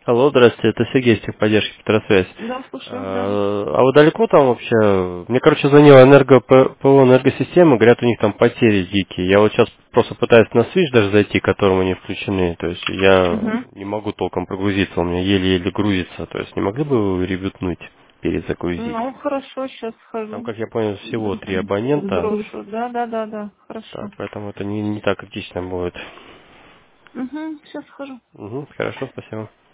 Алло, здравствуйте, это Сергей из техподдержки Петросвязь. Да, слушаю, да. А вы далеко там вообще? Мне, короче, звонила ПО энергосистемы, говорят, у них там потери дикие. Я вот сейчас просто пытаюсь на свич даже зайти, к которому они включены. То есть я Угу. не могу толком прогрузиться, у меня еле-еле грузится. То есть не могли бы вы ребютнуть, перезагрузить? Ну, хорошо, сейчас Там, схожу. как я понял, всего 3 Угу. абонента, Сброшу. Да, да, да, да. так, Хорошо. поэтому это не так критично будет. Угу. Сейчас схожу. Угу, хорошо, спасибо.